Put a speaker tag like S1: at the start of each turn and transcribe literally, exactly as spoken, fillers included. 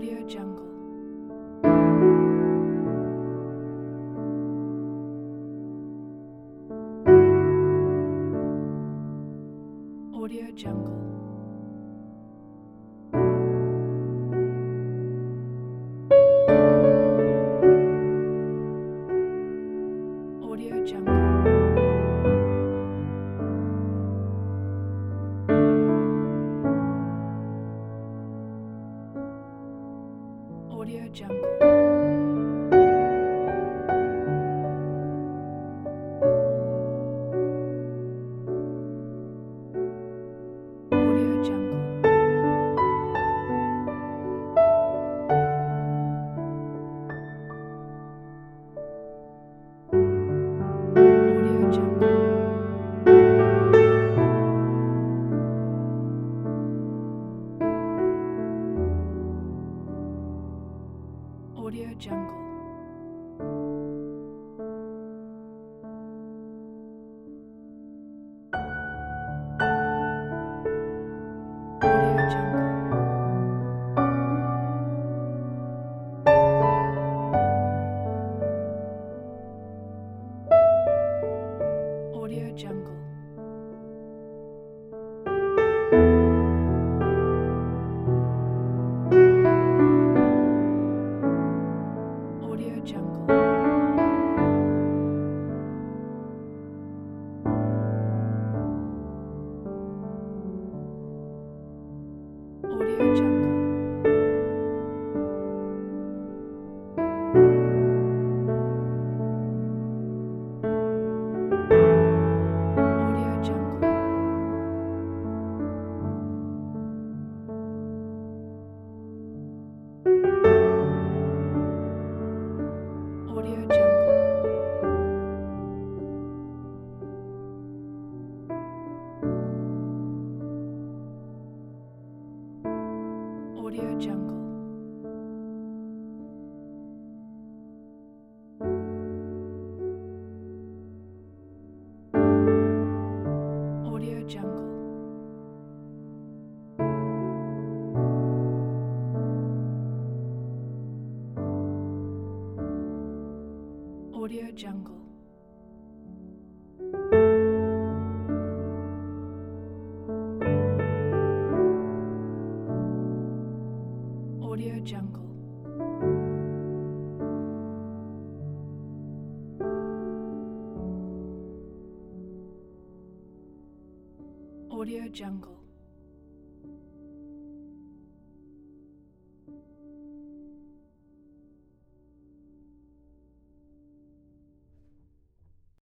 S1: Audio Jungle. Audio Jungle. Audio Jungle. Audio Jungle. Audio Jungle. Audio Jungle. Audio Jungle. Audio Jungle. Audio Jungle. Audio Jungle. Audio Jungle. Audio Jungle. Audio Jungle. Audio Jungle. Audio Jungle. Audio Jungle. Audio Jungle. Audio Jungle.